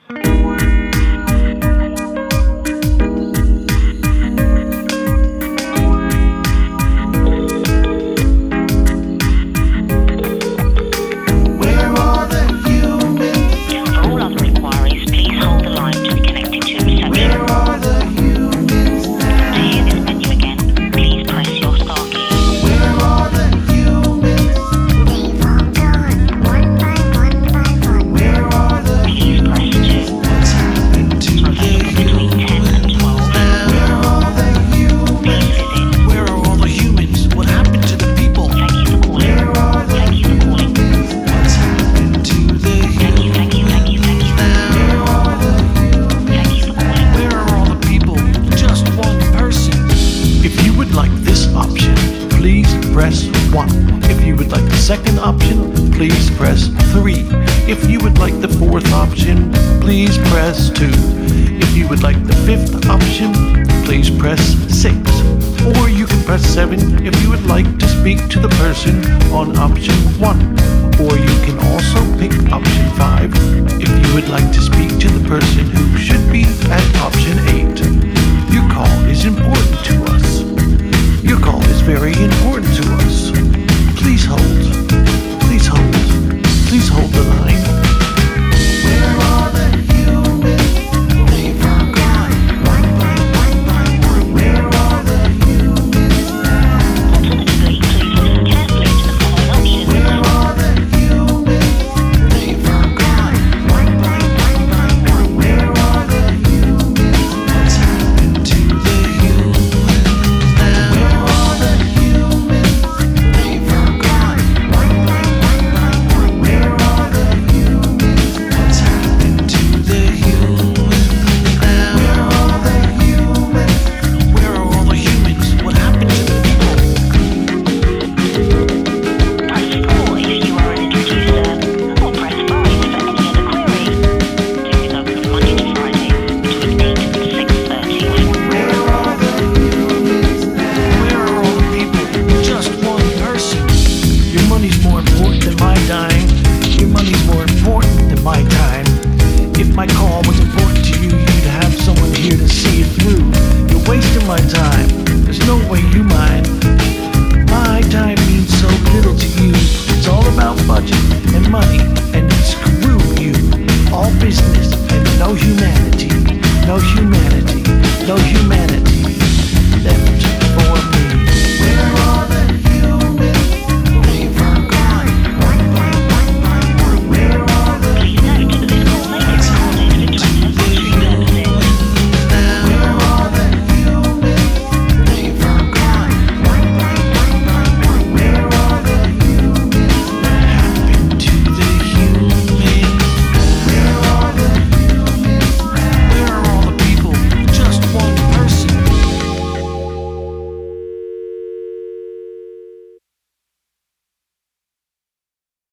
Press 1. If you would like the second option, please press 3. If you would like the fourth option, please press 2. If you would like the fifth option, please press 6. Or you can press 7 if you would like to speak to the person on option 1. Or you can also pick option 5 if you would like to speak to the person who should be at option 8. Your call is important to us. Your call is very important to us.